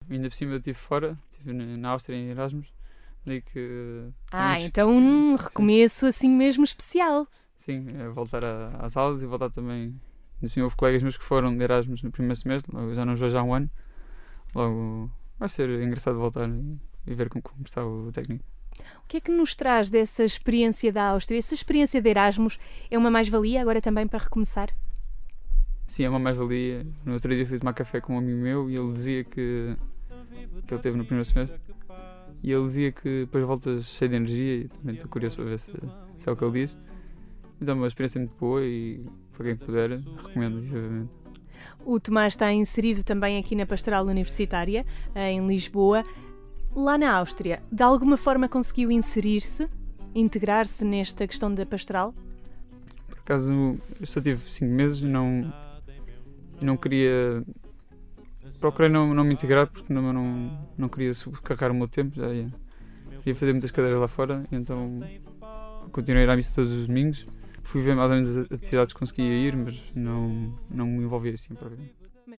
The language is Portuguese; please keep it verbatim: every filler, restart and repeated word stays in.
ainda por cima eu estive fora, estive na, na Áustria em Erasmus, daí que... Ah, muitos... então um recomeço assim mesmo especial. Sim, é voltar a, às aulas e voltar também... Ainda por cima houve colegas meus que foram de Erasmus no primeiro semestre, logo já não vou já há um ano, logo vai ser engraçado voltar e, e ver como, como está o técnico. O que é que nos traz dessa experiência da Áustria? Essa experiência de Erasmus é uma mais-valia agora também para recomeçar? Sim, é uma mais-valia. No outro dia fui tomar café com um amigo meu e ele dizia que, que ele teve no primeiro semestre, e ele dizia que depois voltas cheio de energia, e também estou curioso para ver se, se é o que ele diz. Então é uma experiência muito boa e para quem puder recomendo vivamente. O Tomás está inserido também aqui na Pastoral Universitária, em Lisboa. Lá na Áustria, de alguma forma conseguiu inserir-se, integrar-se nesta questão da pastoral? Por acaso, eu só tive cinco meses e não, não queria... Procurei não, não me integrar porque não, não, não queria subcarregar o meu tempo, já ia, ia fazer muitas cadeiras lá fora, então continuei a ir à missa todos os domingos. Fui ver mais ou menos as atividades que conseguia ir, mas não, não me envolvi assim para ver.